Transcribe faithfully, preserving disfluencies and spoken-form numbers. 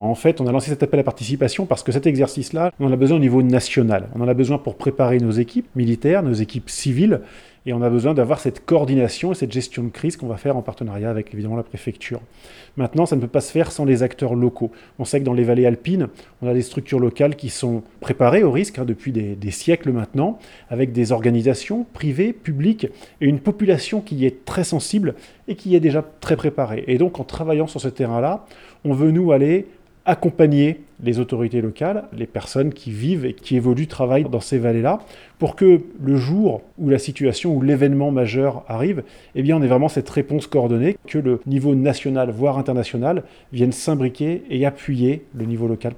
En fait, on a lancé cet appel à participation parce que cet exercice-là, on en a besoin au niveau national. On en a besoin pour préparer nos équipes militaires, nos équipes civiles, et on a besoin d'avoir cette coordination et cette gestion de crise qu'on va faire en partenariat avec évidemment la préfecture. Maintenant, ça ne peut pas se faire sans les acteurs locaux. On sait que dans les vallées alpines, on a des structures locales qui sont préparées au risque hein, depuis des, des siècles maintenant, avec des organisations privées, publiques, et une population qui y est très sensible et qui y est déjà très préparée. Et donc, en travaillant sur ce terrain-là, on veut nous aller accompagner les autorités locales, les personnes qui vivent et qui évoluent, travaillent dans ces vallées-là, pour que le jour où la situation, où l'événement majeur arrive, eh bien on ait vraiment cette réponse coordonnée, que le niveau national, voire international, vienne s'imbriquer et appuyer le niveau local.